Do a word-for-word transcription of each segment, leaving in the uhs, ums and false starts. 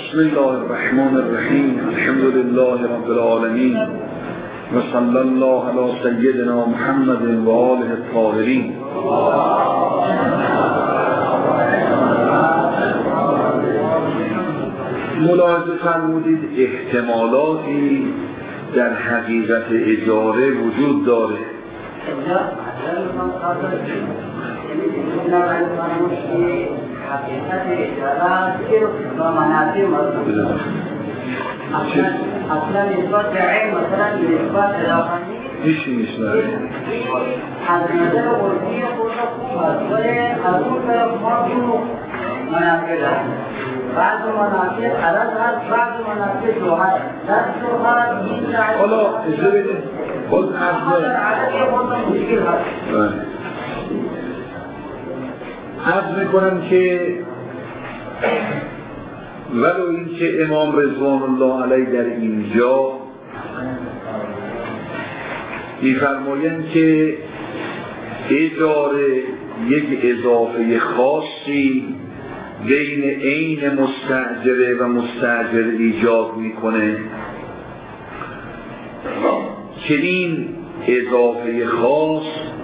بسم الله الرحمن الرحیم. الحمد لله رب العالمین و صلی الله علی سیدنا محمد و آله الطاهرین. ملاحظه فرمودید احتمالاتی در حقیقت اجاره وجود داره. حقیقت اجاره و منافع مطلوب اصلا نسبت به عین مثلا نسبت اضافی هیچی نیست. نه از نظر عرفی خود خوب است، ولی از اون طرف ما دو منافع داریم. بعض منافع عدد هست، بعض منافع جوهر در جوهر این حالا اجازه بدید باز عرض عدد خود مشکل هست. عرض میکنم که ولو این که امام رضوان الله علیه در اینجا می‌فرمایند که اجاره یک اضافه خاصی بین عین مستأجره و مستأجر ایجاد میکنه که این اضافه خاص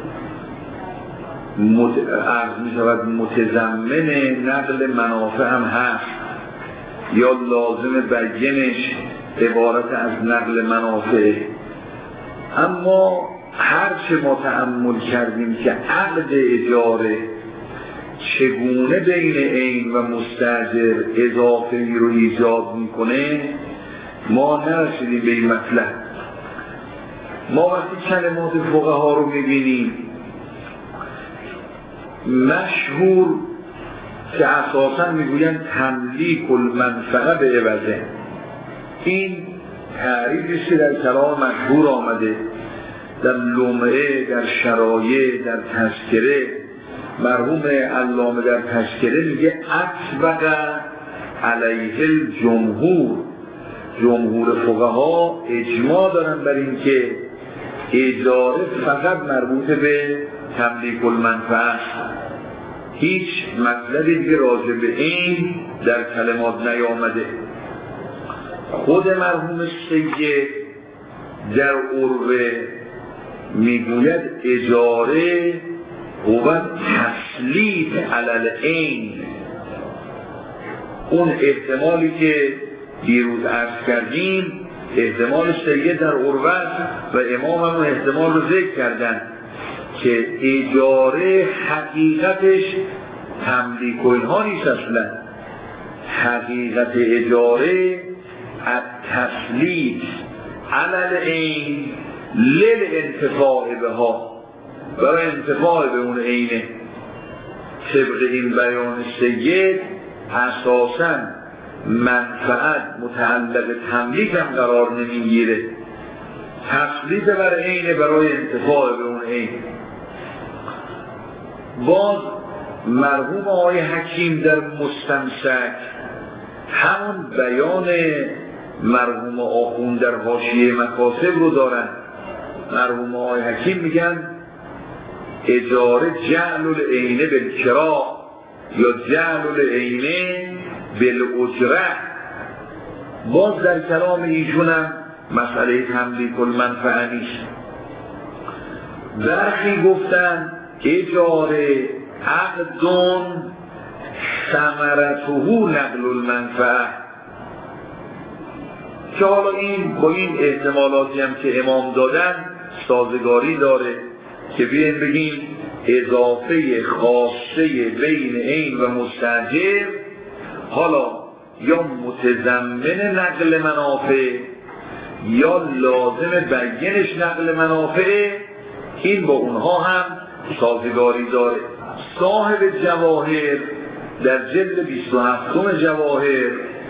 عرض می شود متضمن نقل منافع هم هست یا لازم بیانش عبارت از نقل منافع. اما هر چه ما تأمل کردیم که عقد اجاره چگونه بین عین و مستأجر اضافه رو ایجاد میکنه ما نرسیدیم به این مطلب. ما وقتی کلمات فقها رو میبینیم مشهور که اساساً میگویند تملیک المنفعه به عوضه، این تعریفش که در کلام مشهور آمده در لمعه، در شرایع، در تذکره. مرحوم علامه در تذکره میگه اطبق علیه الجمهور، جمهور فقها اجماع دارن بر این که اجاره فقط مربوط به تملیک المنفعه، هیچ مطلبی دیگه راجع به این در کلمات نیامده. خود مرحوم سید در عروه میگوید اجاره هو تسلیط علی العین. اون احتمالی که دیروز عرض کردیم احتمال سید در عروه و امام هم احتمال رو ذکر کردن که اجاره حقیقتش تملیک و اینها نیست. اصلا حقیقت اجاره التسلیط علی العین للانتفاع بها، برای انتفاع به اون عینه. طبق این بیان سید اساساً منفعت متعلق تملیک هم قرار نمیگیره، تسلیط بر عینه برای انتفاع به اون عین. باز مرحوم آقای حکیم در مستمسک همون بیان مرحوم آخوند در حاشیه مکاسب رو دارن. مرحوم آقای حکیم میگن اجاره جعل العینه بالکرا یا جعل العینه بالاجره. باز در کلام ایشون هم مسئله تملیک المنفعه نیست. برخی گفتن اجاره عقدون ثمرته نقل المنفعه، که حالا این با این احتمالاتی هم که امام دادن سازگاری داره که بیاین بگیم اضافه خاصه بین عین و مستأجر حالا یا متضمن نقل منافع یا لازم بیانش نقل منافع، این با اونها هم سازگاری داره. صاحب جواهر در جلد بیست و هفت جواهر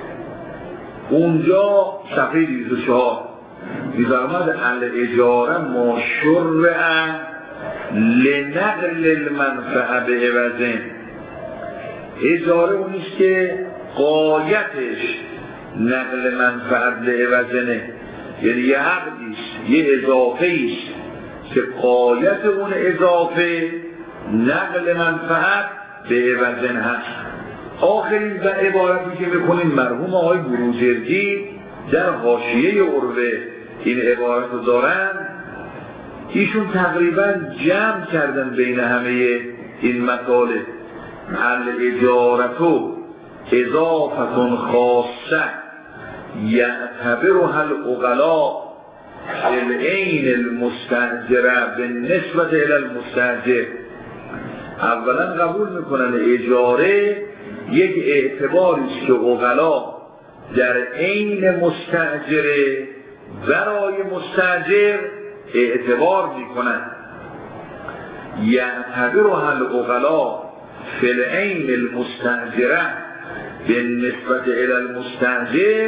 اونجا صفحه دویست و چهار می‌فرماد الاجاره ما شرع لنقل المنفعه به عوض. اجاره اونیست که غایتش نقل منفعت به عوضه، یعنی یه عقدیست، یه اضافه‌ایست که غایت اون اضافه نقل منفعت به عوض هست. آخرین و عبارتی که میکنیم مرحوم آقای بروجردی در حاشیه عروه این عبارت رو دارن، ایشون تقریبا جمع کردن بین همه این مطالب. الاجارتو اضافه خاصه یعتبرها العقلاء العین المستأجره بالنسبة الى المستأجر. اولا قبول میکنن اجاره یک اعتباری است که عقلا در عین مستأجره برای مستأجر اعتبار میکنن. یعتبرها العقلاء فی العین المستأجره بالنسبة الى المستأجر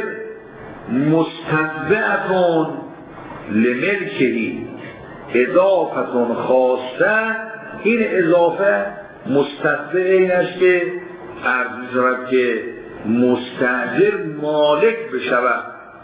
مستتبعة لملکهی اضافه خاصه. این اضافه مستتبع این است که عرض می‌شود که مستأجر مالک بشود.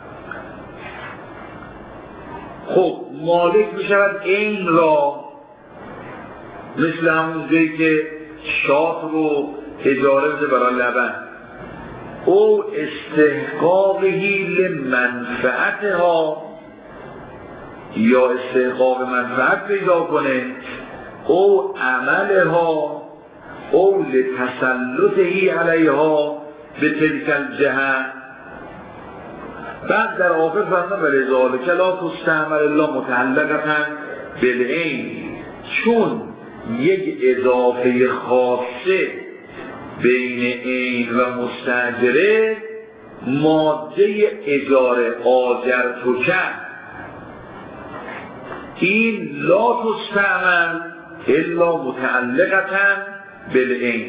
خب مالک بشود این را، مثل همون جایی که شات رو اجاره بده برای لبن، او استحقاقهی لمنفعتها، یا استحقاق منفعت پیدا کنه، او عملها او لتسلطهی علیها به تلک الجهه. بعد در آخر فرمان ولذالک لا تستعمل الله متعلقة بالعین، چون یک اضافه خاصه بین عین و مستأجره ماده اجاره آجرتو کرد، این لا تستعمل الا متعلقة بالعین.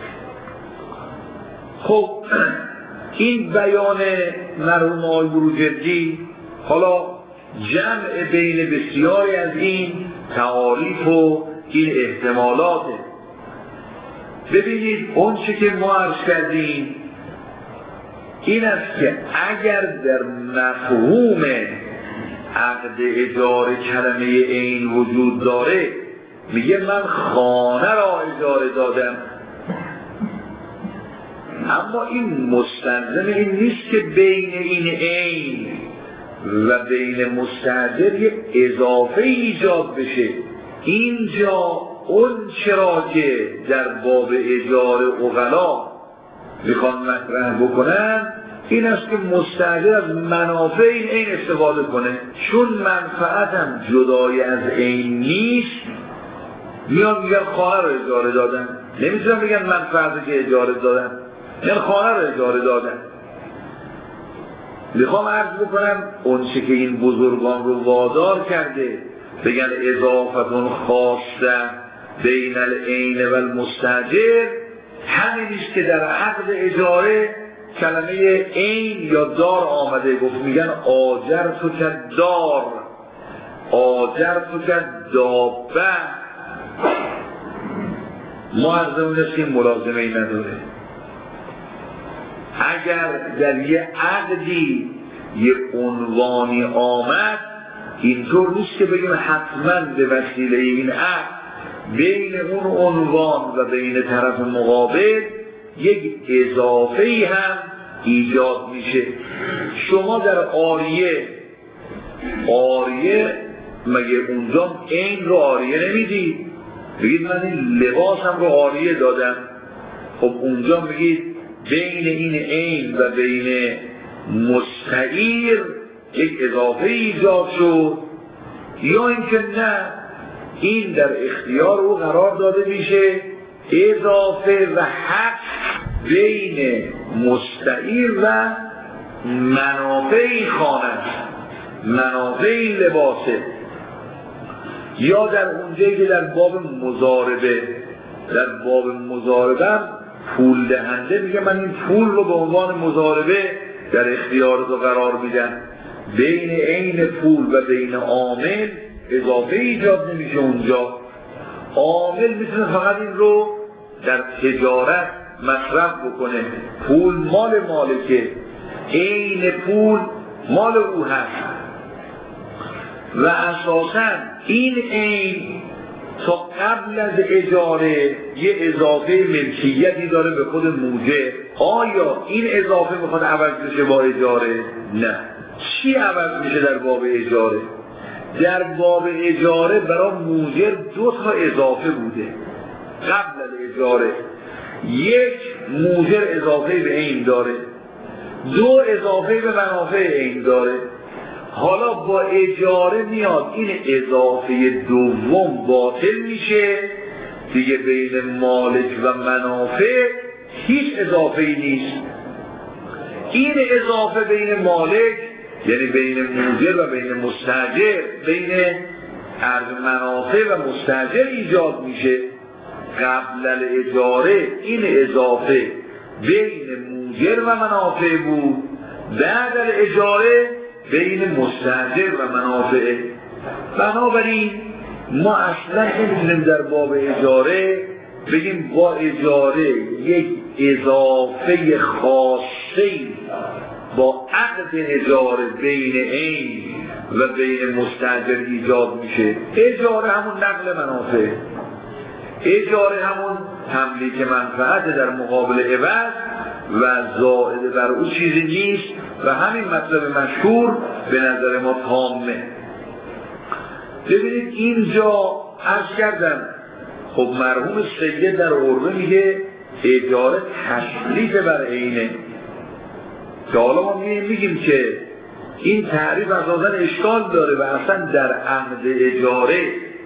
خب این بیان مرحوم آقای بروجردی حالا جمع بین بسیاری از این تعاریف و این احتمالاته. ببینید اون چه که ما عرض کردیم این است که اگر در مفهوم عقد اجاره کلمه عین وجود داره، میگه من خانه را اجاره دادم، اما این مستلزم این نیست که بین این عین و بین مستأجر یک اضافه ایجاد بشه. اینجا اون چرا که در باب اجاره عقلا میخوان مطرح بکنن این است که مستأجر از منافع این عین استفاده کنه، چون منفعت هم جدای از عین نیست. میان میگن خانه رو اجاره دادن، نمیتونن بگن منفعتی که اجاره دادن، یعنی خانه رو اجاره دادن. میخوام عرض بکنم اون چه که این بزرگان رو وادار کرده بگن اضافه خاصه بین العین و المستأجر، همینیست که در عقد اجاره کلمه عین یا دار آمده، گفت میگن آجرتو که دار، آجرتو که دابه. ما عرضمون است که ملازمه ای نداره. اگر در یه عقدی یه عنوانی آمد، اینطور نیست که بگیم حتما به وسیله این عقد بین اون عنوان و بین طرف مقابل یک اضافه‌ای هم ایجاد میشه. شما در آریه آریه مگه اونجا این رو آریه نمیدید؟ بگید من این لباسم رو آریه دادم، خب اونجا بگید بین این عین و بین مستعیر یک اضافه ایجاد شد، یا اینکه نه این در اختیار او قرار داده میشه اضافه و حق بین مستعیر و منافع این خانه، منافع این لباسه. یا در اونجایی که در باب مضاربه، در باب مضاربه پول دهنده میگه من این پول رو به عنوان مضاربه در اختیار تو قرار میدم، بین عین پول و بین عامل اضافه ایجاد نمیشه. اونجا عامل میتونه فقط این رو در تجارت مصرف بکنه، پول مال مالکه، عین پول مال او هست و اساساً این عین تا قبل از اجاره یه اضافه ملکیتی داره به خود موجر. آیا این اضافه میخواد عوض بشه با اجاره؟ نه. چی عوض میشه در باب اجاره؟ در باب اجاره برای موجر دو تا اضافه بوده قبل از اجاره. یک، موجر اضافه به عین داره، دو، اضافه به منافع عین داره. حالا با اجاره میاد این اضافه دوم باطل میشه دیگه، بین مالک و منافع هیچ اضافه ای نیست. این اضافه بین مالک یعنی بین موجر و بین مستاجر، بین از منافع و مستاجر ایجاد میشه. قبل الاجاره این اضافه بین موجر و منافع بود، بعد الاجاره بین مستاجر و منافع. بنابراین ما اصلا نمیتونیم در باب اجاره بگیم با اجاره یک اضافه خاصی با عقد اجاره بین عین و بین مستاجر ایجاد میشه. اجاره همون نقل منافع، اجاره همون تملیک منفعت در مقابل عوض و زائد بر او چیزی نیست و همین مطلب مشهور به نظر ما تامه. ببینید اینجا عرض کردم خب مرحوم سید در عربه میگه اجاره تسلیط بر عینه، که حالا ما میگیم که این تعریف اساساً اشکال داره و اصلا در عقد اجاره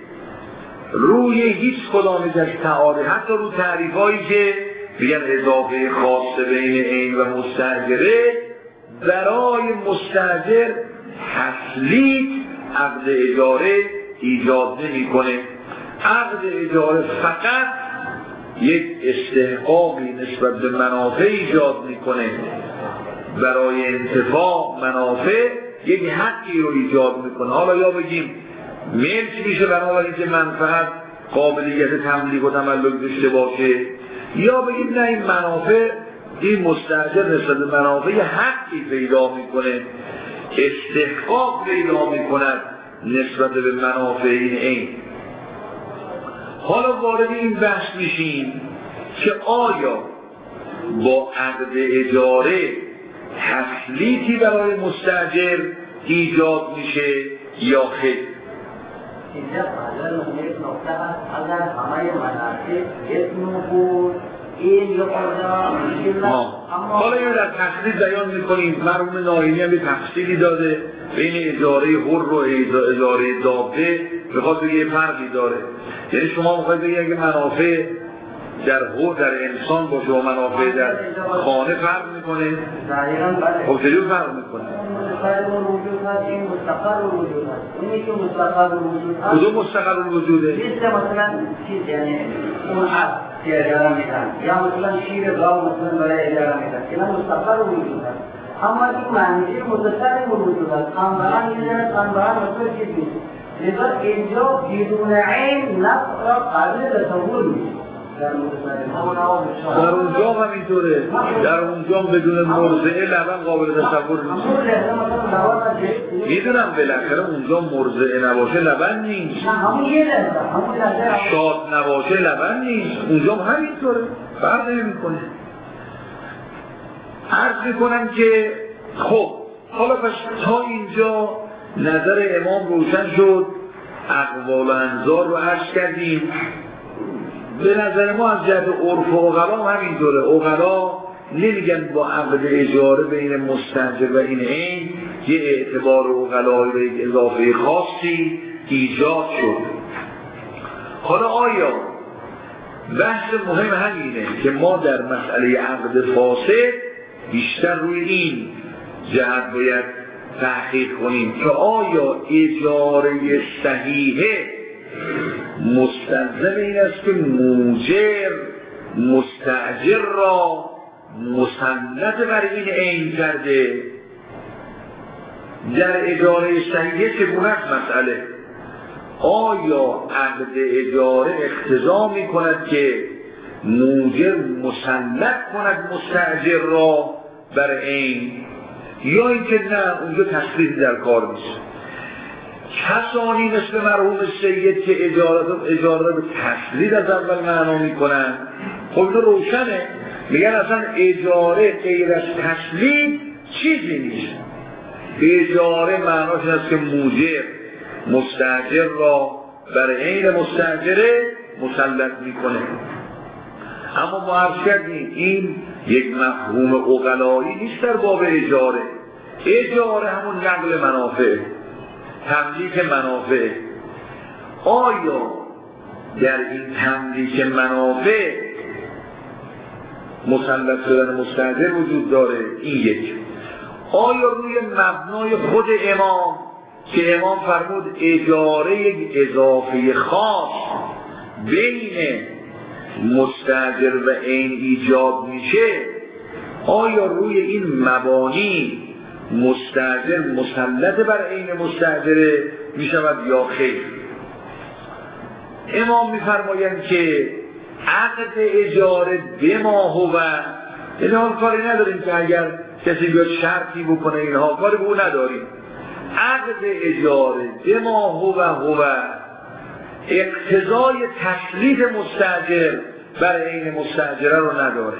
روی هیچ کدام از تعاریف، حتی رو تعریفایی که میگن اضافه خاص بین عین و مستاجره، برای مستاجر تسلیط عقد اجاره ایجاد نمی‌کنه. عقد اجاره فقط یک استحقاقی نسبت به منافع ایجاد میکنه، برای انتفاع منافع یک حقی رو ایجاد میکنه. حالا یا بگیم ملک میشه بنابراین که منفعت قابلیت تملیک و تملک داشته باشه، یا بگیم نه این منافع، این مستاجر نسبت به منافع حقی پیدا میکنه، استحقاق پیدا میکند نسبت به منافع این عین. حالا وارد این بحث میشیم که آیا با عقد اجاره تسلیطی برای مستاجر ایجاد میشه یا خیر؟ اینجا حالا یک نکته هست، اگر همه مناسب اسم بود این یا خدا حالا اینو در تفصیل بیان میکنیم. مرحوم ناینی هم یه تفصیلی داده بین اجاره حر و اجاره دابه، بخواد بگه یه فرقی داره. یعنی شما میخواید بگید اگه منافع در حر در انسان باشه و منافع در خانه فرق میکنه؟ خب چجور فرق میکنه؟ این مستقر وجود هست، اونی که مستقر وجود هست کدوم مستقر وجوده؟ مثل مثلا چیز، یعنی اون عبد که اجاره میدن، یا مثلا شیر گاو مثلا برای اجاره میدن، اینا مستقر وجود هست. اما این معنی متصرف وجود هست، انبران میدن، انبران مثلا چیز نیست. لذا اینجا بدون عین نفع را قابل تصور نیست. در اونجا هم اینطوره، در اونجا بدون مرضعه لبن قابل تصور نیست. میدونم بالاخره اونجا مرضعه نباشه لبن نیست، شاد نباشه لبن نیست، اونجا هم همینطوره، فرق نمی‌کنه. عرض میکنم که خب حالا پس تا اینجا نظر امام روشن شد، اقوال و انظار رو عرض کردیم. به نظر ما از جهت عرف و عقلا همینطوره. عقلا نمیگن با عقد اجاره بین مستاجر و این عین یه اعتبار عقلایی و یک اضافه خاصی ایجاد شد. حالا آیا بحث مهم همینه که ما در مسئله عقد فاسد بیشتر روی این جهت باید تحقیق کنیم که آیا اجاره صحیحه مستلزم این است که موجر مستاجر را مسند بر این عین کرده؟ در اجاره صحیحه چگونه است مسئله؟ آیا عقد اجاره اقتضا می کند که موجر مسند کند مستاجر را بر عین، یا اینکه نه اونجا تصریح در کار نیست؟ کسانی مثل مرحوم سید که اجاره اجاره به تسلید از اول معنا میکنن، خب اینو روشنه، میگن اصلا اجاره غیر از تسلید چیزی نیست. اجاره معناش این است که موجب مستاجر را بر عین مستاجره مسلط میکنه. اما ما عرض کردیم این یک مفهوم عقلایی نیست در باب اجاره. اجاره همون نقل منافع، تملیک منافع. آیا در این تملیک منافع مسلط شدن مستاجر وجود داره؟ این یک. آیا روی مبنای خود امام که امام فرمود اجاره یک اضافه خاص بین مستاجر و عین ایجاب میشه، آیا روی این مبانی مستاجر مسلط بر عین مستاجره میشود یا خیر؟ امام میفرمایند که عقد اجاره بما هو، یعنی حال کاری نداریم که اگر کسی بیاد شرطی بکنه اینها، کاری به او نداریم. عقد اجاره بما هو هو اقتضای تسلید مستاجر بر عین مستاجره رو نداره.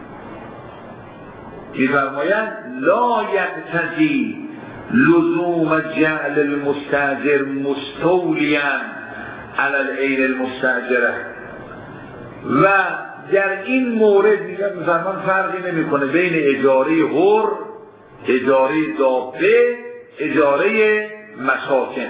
می‌فرمایند لا یقتضی لزوم جعل المستاجر مستولیا علی العین المستاجره. و در این مورد می‌فرمان فرقی نمی‌کنه بین اجاره حر، اجاره دابه، اجاره مساکن.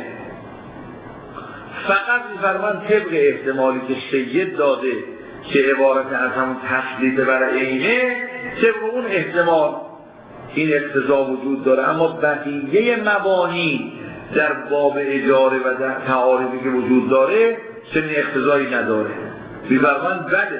فقط می‌فرمان طبق احتمالی که سید داده که عبارت از همون تسلید بر عینه، طبق اون احتمال این اقتضا وجود داره. اما بقیه مبانی در باب اجاره و در تعاریفی که وجود داره چنین اقتضایی نداره. می‌فرمان بله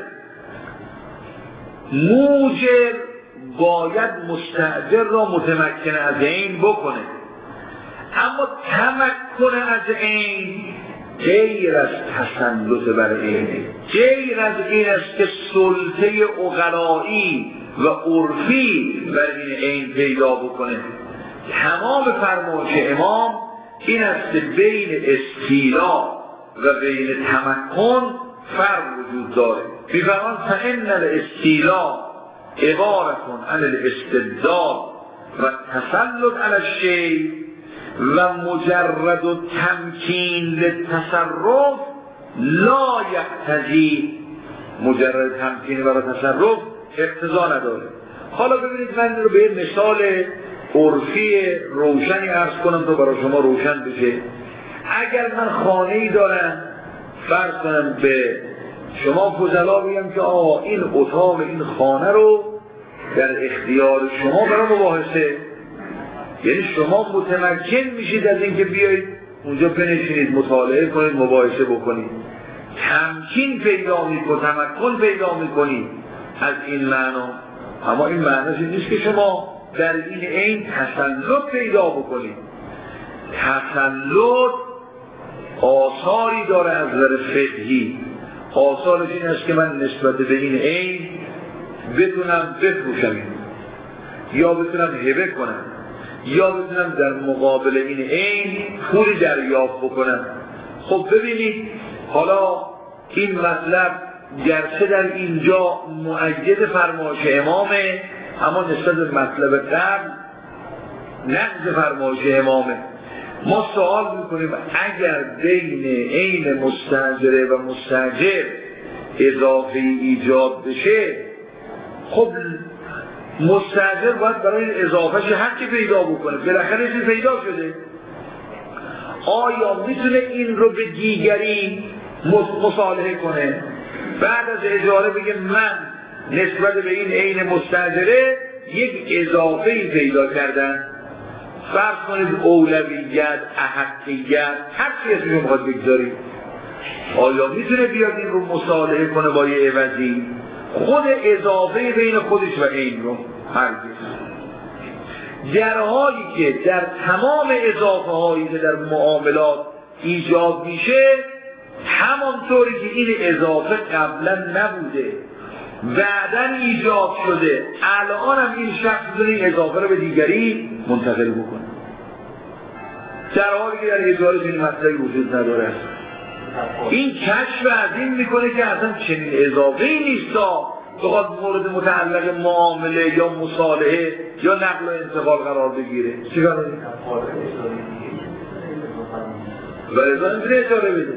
موجب باید مستاجر را متمکن از عین بکنه، اما تمکن از عین غیر از تسلط بر عینه، غیر از این است که سلطه عقلایی و عرفی بر این عین پیدا بکنه. تمام فرمایش امام این است که بین استیلا و بین تمکن فرق وجود داره. می‌فرمان فإن الاستیلا عبارة عن الاستبداد و تسلط علی الشیء و مجرد و تمکین للتصرف لا یقتضی، مجرد تمکین برای تصرف اقتضا نداره. حالا ببینید من رو به مثال عرفی روشنی عرض کنم تا برای شما روشن بشه. اگر من خانه‌ای دارم، فرض کنم به شما فضلا بگم که آقا این اتاق این خانه رو در اختیار شما برای مباحثه، یعنی شما متمکن میشید از اینکه بیایید اونجا بنشینید مطالعه کنید مباحثه بکنید، تمکین پیدا میکنید، تمکن پیدا میکنید از این معنا. اما این معناش نیست که شما در این عین تسلط پیدا بکنید. تسلط آثاری داره از نظر فقهی. آثارش این است که من نسبت به این عین بتونم بفروشم یا بتونم هبه کنم یا بتونم در مقابل این عین پولی دریافت بکنم. خب ببینید حالا این مطلب گرچه در اینجا مؤید فرمایش امامه، اما نسبت به مطلب قبل نقض فرمایش امامه. ما سوال میکنیم اگر بین عین مستاجره و مستاجر اضافه ایجاد بشه، خب مستاجر باید برای این اضافهش حقی پیدا بکنه، بالاخره چیزی پیدا شده. آیا میتونه این رو به دیگری مصالحه کنه؟ بعد از اجاره بگه من نسبت به این عین مستاجره یک اضافه پیدا کردن، فرض کنید اولویت، احقیت، هر چی اسمش رو میخواد بگذارید، آیا میتونه بیاد این رو مصالحه کنه با یه عوضی؟ خود اضافه بین خودش و عین رو هرگز. در حالی که در تمام اضافه هایی که در معاملات ایجاد میشه، همانطوری که این اضافه قبلا نبوده بعدن ایجاد شده، الان هم این شخص این اضافه رو به دیگری منتقل بکنه. در حالی که در اجاره چنین مسئله وجود نداره. این کشف از این میکنه که اصلا چنین اضافه‌ای نیستا بخواد مورد متعلق معامله یا مصالحه یا نقل و انتقال قرار بگیره. چیکار کنید؟ ولی ازا نمیتونه اجاره بده.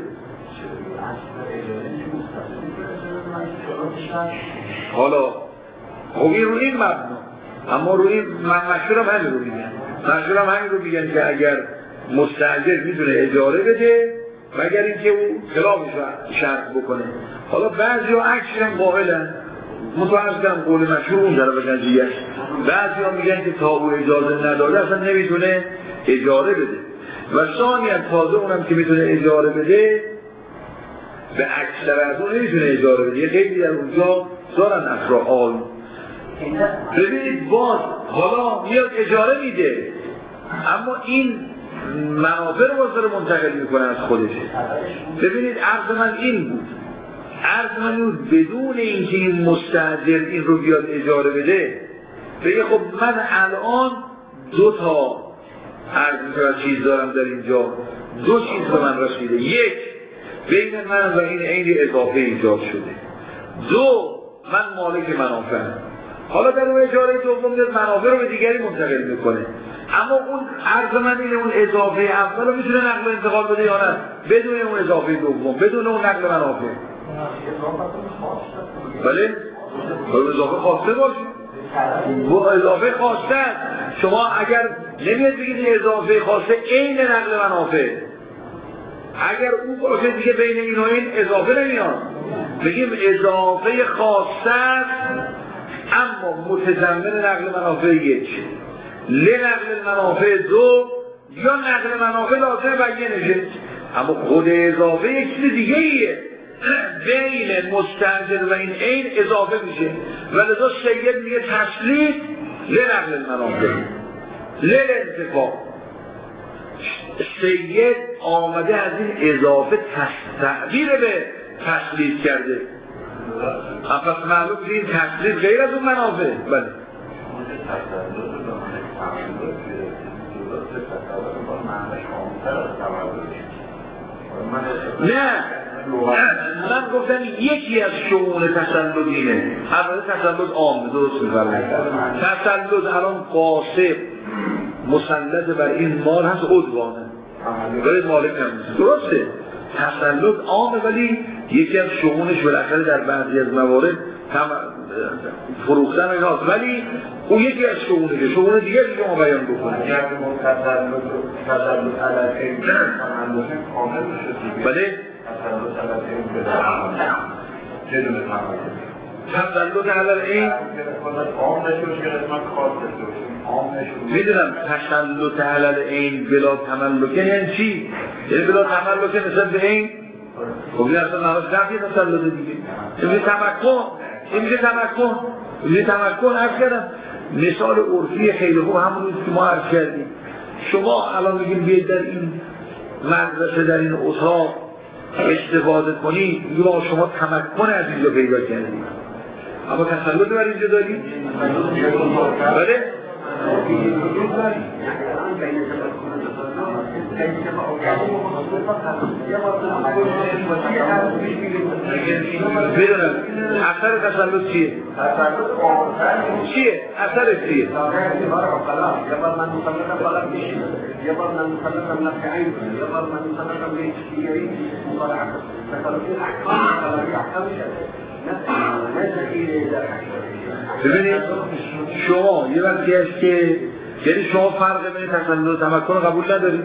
حالا خوبی رو این مبنا، اما رو این مشهور هم همین رو میگن مشهور هم همین رو میگن که اگر مستاجر میتونه اجاره بده مگر اینکه او خلافش رو شرط بکنه. حالا بعضی ها عکسش هم قائلن، متوجه کنم قول مشهور اون طرف قضیه است. بعضی ها میگن که تا او اجازه نداده اصلا نمیتونه اجاره بده و ثانیاً تازه اونم که میتونه اجاره بده به اکثر از اون نمیتونه اجاره بده. یه خیلی در اونجا دارن افراد. ببینید باز حالا میاد اجاره میده اما این منافع رو باز داره منتقل میکنه از خودش. ببینید عرض من این بود عرض من بود بدون اینکه این مستاجر این رو بیاد اجاره بده بگه خب من الان دو تا عرض میکنم چیز دارم در اینجا، دو چیز به من رسیده، یک بین من و این عین اضافه ایجاد شده، دو من مالک منافعم. حالا در اون اجاره دوم میاد منافع رو به دیگری منتقل میکنه اما اون عرض من اینه اون اضافه اول رو میتونه نقل و انتقال بده یا نه بدون اون اضافه دوم، بدون اون نقل منافع. بله؟ با اضافه خواسته باشه با اضافه خواسته شما اگر نمیاد بگید اضافه خواسته عین نقل منافع، اگر اون باشه دیگه بین این و این اضافه نمیاد، بگیم اضافه خواسته اما متضمن نقل منافع یک، لنقل منافع دو یا نقل منافع لازم بیانشه. اما خود اضافه یک چیز دیگه ایه بین مستاجر و این عین اضافه میشه و لذا سید میگه تسلیت لنقل منافع للانتفاع. سید آمده از این اضافه تعبیر به تسلیت کرده. پس معلوم که این تسلیت غیر از اون منافع. بله نه من گفتم یکی از شؤون تسلط اینه. البته تسلط عام درست می‌فرمایید. تسلط الان قاصد مسلط بر این مال هست عدوانه ولی مالک نمیشه، درسته تسلط عامه ولی یکی از شؤونش بالاخره در بعضی از موارد فروختن ایناست ولی اون یکی از شؤونه شؤون دیگه که شما بیان بکنید. بله تسلط علی این میدونم تسلط علی این بلا تملک یعنی چی؟ یعنی بلا تملک نسبت به این خب این اصلا نماز نفی تسلط دیگه این میگه تمکن این میگه تمکن این میگه تمکن عرض کردم مثال عرفی خیلی خوب همون روز که ما عرض کردیم. شما الان میگیم بیاید در این مدرسه در این اتاق استفاده کنید میگه با شما تمکن از اینجا پیدا کردید اما تسلط بر اینجا دارید؟ بله؟ بدونم اثر تسلط چیه؟ چیه؟ اثر چیه؟ یه بار من مسلطم فقط میشیم یه بار من مسلطم نفعین یه بار من مسلطم به دیگری مبارعه تسلطی احکام تسلطی احکام ببینید شما یه وقتی هست که یعنی شما فرق بین تسلط و تمکن رو قبول ندارید؟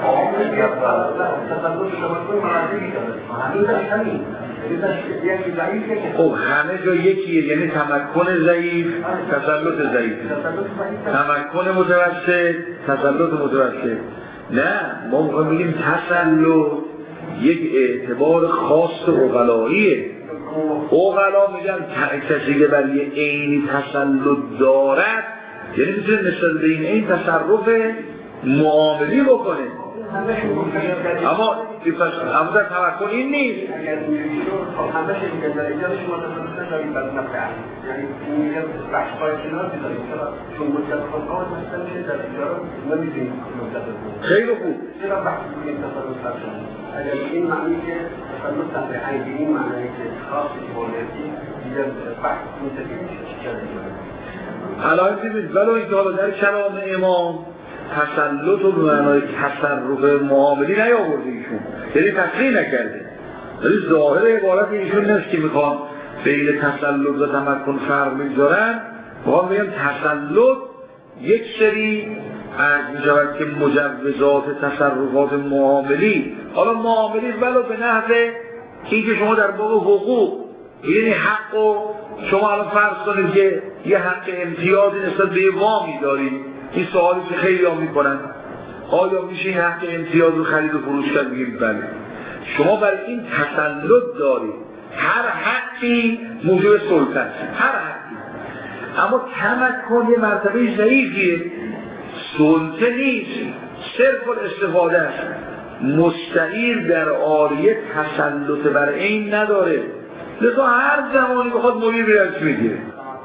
خب همه جا یکیه یعنی تمکن ضعیف تسلط ضعیف تمکن متوسط تسلط متوسط. نه ما میخوایم بگیم تسلط یک اعتبار خاص عقلاییه. عقلا میگن کسی که بر یه عینی تسلط دارد یعنی میتونه نسبت به این عین تصرف معاملی بکنه اما اما در تمکن این نیست. اگر اینجوری شد همه شد میگن در اینجا شما مثلا دارید بر نفع یعنی این بخش های کنار دارید چون متفق آمد مثلا میشه در اینجا نمیتونید متفق خیلی خوب. چرا بحث میکنید تصرف فرشن اگر این معنی که تصرف تنبیحی به این معنی که خاص ایمانیتی دیگر بحث متفق میشه چرا حالا دیدید ولو این که حالا در کلام امام تسلط و به معنای تصرف معاملی نیاورده ایشون، یعنی تصریح نکرده، ولی ظاهر عبارت ایشون نیست که میخوان بین تسلط و تمکن فرق میگذارن. میخوان بگم تسلط یک سری از میشود که مجوزات تصرفات معاملی، حالا معاملی ولو به نحو این که شما در باب حقوق یعنی حق و شما الان فرض کنید که یه حق امتیازی نسبت به وامی دارید، این سوالی که خیلی ها میکنن آیا میشه این حق امتیاز رو خرید و فروش کرد؟ بگیم بله. شما برای این تسلط دارید، هر حقی موجب سلطه است، هر حقی، اما تمکن یه مرتبه ضعیفیه، سلطه نیست، صرف الاستفاده است. مستعیر در عاریه تسلط بر این نداره، لذا هر زمانی بخواد مبیر بیرش میگیره.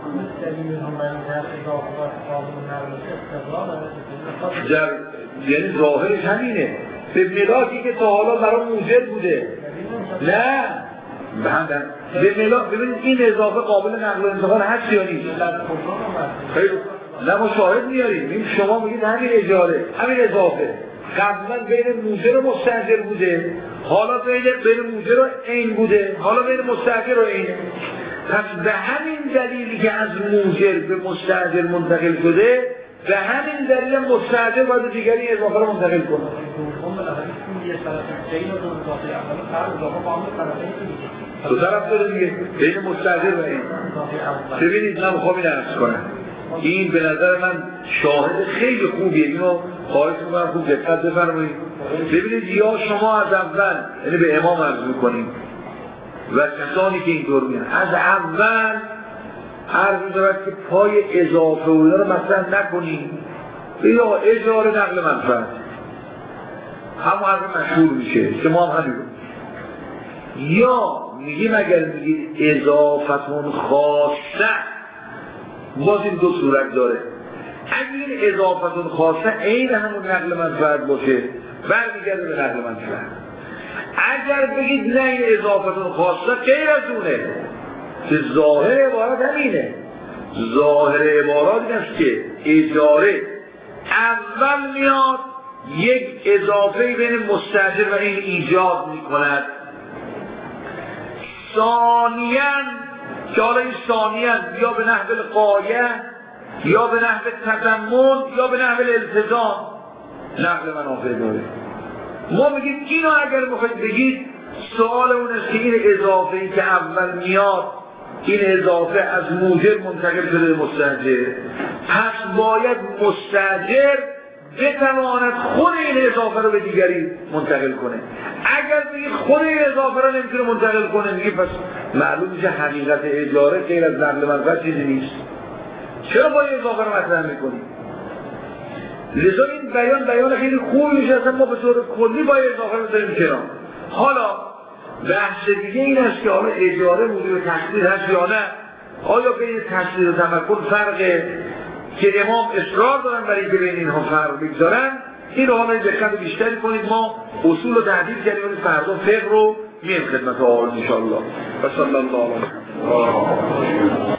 جر... یعنی ظاهرش همینه، به ملاکی که تا حالا برای موجر بوده. نه بندن به ملاک، ببینید این اضافه قابل نقل و انتقال هست یا نیست؟ خیلی نه ما شاهد میاریم، این شما میگید همین اجاره، همین اضافه قبلا بین موجر و مستاجر بوده، حالا بین بین موجر و عین بوده، حالا بین مستاجر و عین. پس به همین دلیلی که از موجر به مستاجر منتقل شده، به همین دلیل مستاجر باید دیگری اضافه رو منتقل کنه. دو طرف داره دیگه، بین مستاجر و عین. ببینید من میخوام این عرض کنم، این به نظر من شاهد خیلی خوبیه، اینو خواهش میکنم خوب دقت بفرمایید. ببینید یا شما از اول یعنی به امام عرض میکنیم و کسانی که اینطور میان از اول عرض می‌شود که پای اضافه و رو مطرح نکنیم، یا اجاره نقل منفعت همون حرف مشهور میشه که ما هم همین رو یا میگیم اگر میگید اضافتون خاصه، باز این دو صورت داره. اگر این اضافتون خاصه عین همون نقل منفعت باشه برمیگرده به نقل منفعت. اگر بگید نه این اضافتون خاصه غیر از اونه، که ظاهر عبارت همینه، ظاهر عبارت این است که اجاره اول میاد یک اضافه بین مستاجر و این ایجاد میکند، ثانیاً که حالا این ثانیاً یا به نحو الغایه یا به نحو تضمن یا به نحو الالتزام نقل منافع داره. ما میگیم اینو اگر بخواید بگید سوال اون است که این اضافه ای که اول میاد، این اضافه از موجر منتقل شده به مستاجر، پس باید مستاجر بتواند خود این اضافه رو به دیگری منتقل کنه. اگر بگید خود این اضافه رو نمیتونه منتقل کنه، میگه پس معلوم میشه حقیقت اجاره غیر از نقل منفعت چیزی نیست. چرا با این اضافه رو مطرح میکنیم؟ لذا این بیان بیان خیلی خوبی میشه، اصلا ما به طور کلی با اضافه رو داریم کنار. حالا بحث دیگه این است که حالا اجاره موجب تشدید هست یا نه، آیا بین تشدید و تمکن فرقه که امام اصرار دارن برای اینکه بین اینها فرق بگذارن. این رو حالا دقت بیشتری کنید، ما اصول رو تحلیل کردیم ولی فردا فقه رو میایم خدمت آقایون ان شاء الله. و صلی الله علیه و